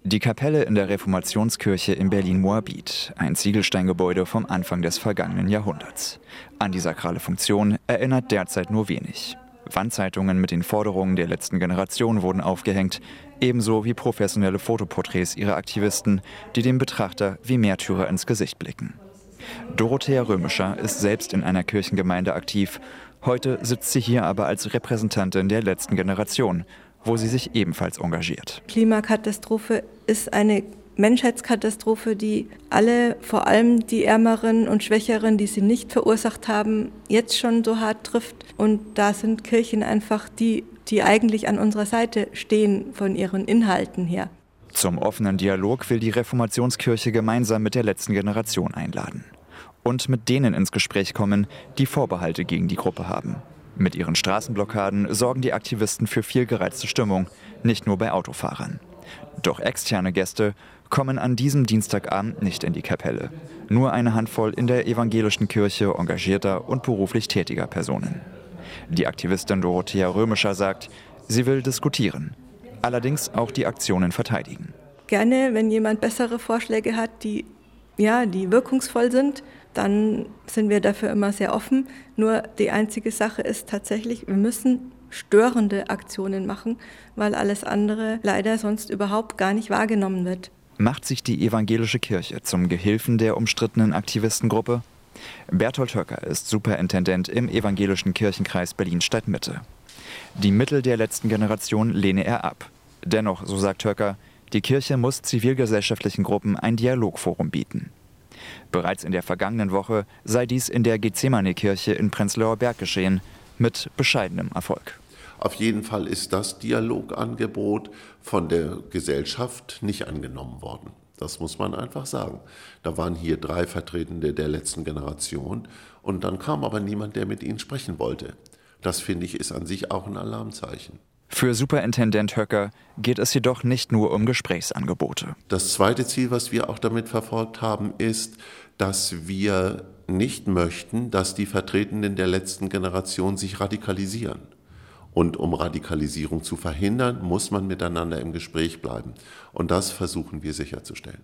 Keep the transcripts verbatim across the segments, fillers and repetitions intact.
Die Kapelle in der Reformationskirche in Berlin-Moabit, ein Ziegelsteingebäude vom Anfang des vergangenen Jahrhunderts. An die sakrale Funktion erinnert derzeit nur wenig. Wandzeitungen mit den Forderungen der letzten Generation wurden aufgehängt, ebenso wie professionelle Fotoporträts ihrer Aktivisten, die dem Betrachter wie Märtyrer ins Gesicht blicken. Dorothea Römischer ist selbst in einer Kirchengemeinde aktiv. Heute sitzt sie hier aber als Repräsentantin der letzten Generation, wo sie sich ebenfalls engagiert. Klimakatastrophe ist eine Menschheitskatastrophe, die alle, vor allem die Ärmeren und Schwächeren, die sie nicht verursacht haben, jetzt schon so hart trifft. Und da sind Kirchen einfach die, die eigentlich an unserer Seite stehen von ihren Inhalten her. Zum offenen Dialog will die Reformationskirche gemeinsam mit der letzten Generation einladen. Und mit denen ins Gespräch kommen, die Vorbehalte gegen die Gruppe haben. Mit ihren Straßenblockaden sorgen die Aktivisten für viel gereizte Stimmung, nicht nur bei Autofahrern. Doch externe Gäste kommen an diesem Dienstagabend nicht in die Kapelle. Nur eine Handvoll in der evangelischen Kirche engagierter und beruflich tätiger Personen. Die Aktivistin Dorothea Römischer sagt, sie will diskutieren, allerdings auch die Aktionen verteidigen. Gerne, wenn jemand bessere Vorschläge hat, die, ja, die wirkungsvoll sind, dann sind wir dafür immer sehr offen. Nur die einzige Sache ist tatsächlich, wir müssen störende Aktionen machen, weil alles andere leider sonst überhaupt gar nicht wahrgenommen wird. Macht sich die evangelische Kirche zum Gehilfen der umstrittenen Aktivistengruppe? Berthold Höcker ist Superintendent im evangelischen Kirchenkreis Berlin-Stadtmitte. Die Mittel der letzten Generation lehne er ab. Dennoch, so sagt Höcker, die Kirche muss zivilgesellschaftlichen Gruppen ein Dialogforum bieten. Bereits in der vergangenen Woche sei dies in der Gethsemane-Kirche in Prenzlauer Berg geschehen, mit bescheidenem Erfolg. Auf jeden Fall ist das Dialogangebot von der Gesellschaft nicht angenommen worden. Das muss man einfach sagen. Da waren hier drei Vertretende der letzten Generation und dann kam aber niemand, der mit ihnen sprechen wollte. Das, finde ich, ist an sich auch ein Alarmzeichen. Für Superintendent Höcker geht es jedoch nicht nur um Gesprächsangebote. Das zweite Ziel, was wir auch damit verfolgt haben, ist, dass wir nicht möchten, dass die Vertretenden der letzten Generation sich radikalisieren. Und um Radikalisierung zu verhindern, muss man miteinander im Gespräch bleiben. Und das versuchen wir sicherzustellen.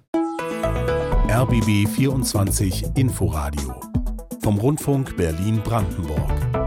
R B B vierundzwanzig Inforadio vom Rundfunk Berlin-Brandenburg.